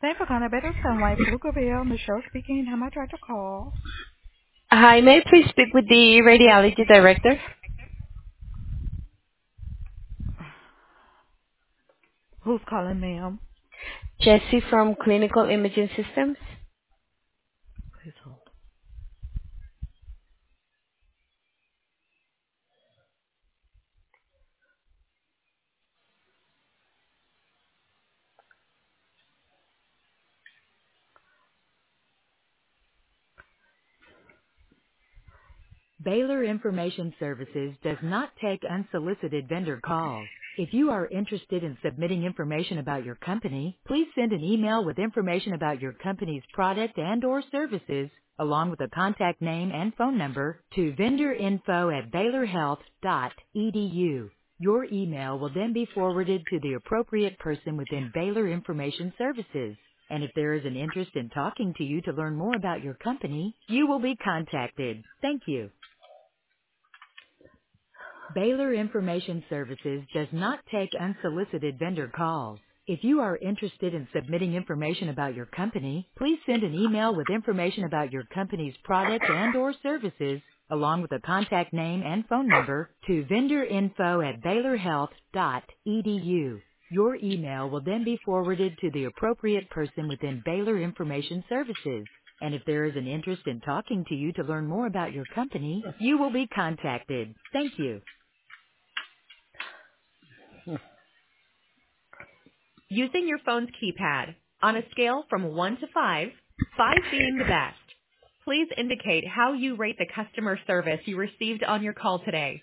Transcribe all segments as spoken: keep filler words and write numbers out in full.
Thanks for calling Better Sunlight, Pflugerville. Michelle speaking. How may I direct your call? Hi, may I please speak with the radiology director? Who's calling, ma'am? Jesse from Clinical Imaging Systems. Please hold. Baylor Information Services does not take unsolicited vendor calls. If you are interested in submitting information about your company, please send an email with information about your company's product and or services, along with a contact name and phone number, to vendorinfo at baylorhealth dot edu. Your email will then be forwarded to the appropriate person within Baylor Information Services. And if there is an interest in talking to you to learn more about your company, you will be contacted. Thank you. Baylor Information Services does not take unsolicited vendor calls. If you are interested in submitting information about your company, please send an email with information about your company's product and or services, along with a contact name and phone number, to vendorinfo at baylorhealth dot edu. Your email will then be forwarded to the appropriate person within Baylor Information Services. And if there is an interest in talking to you to learn more about your company, you will be contacted. Thank you. Using your phone's keypad, on a scale from one to five, five being the best, please indicate how you rate the customer service you received on your call today.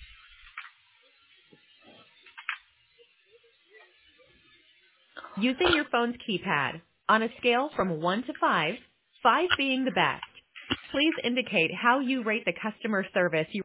Using your phone's keypad, on a scale from one to five, five being the best, please indicate how you rate the customer service you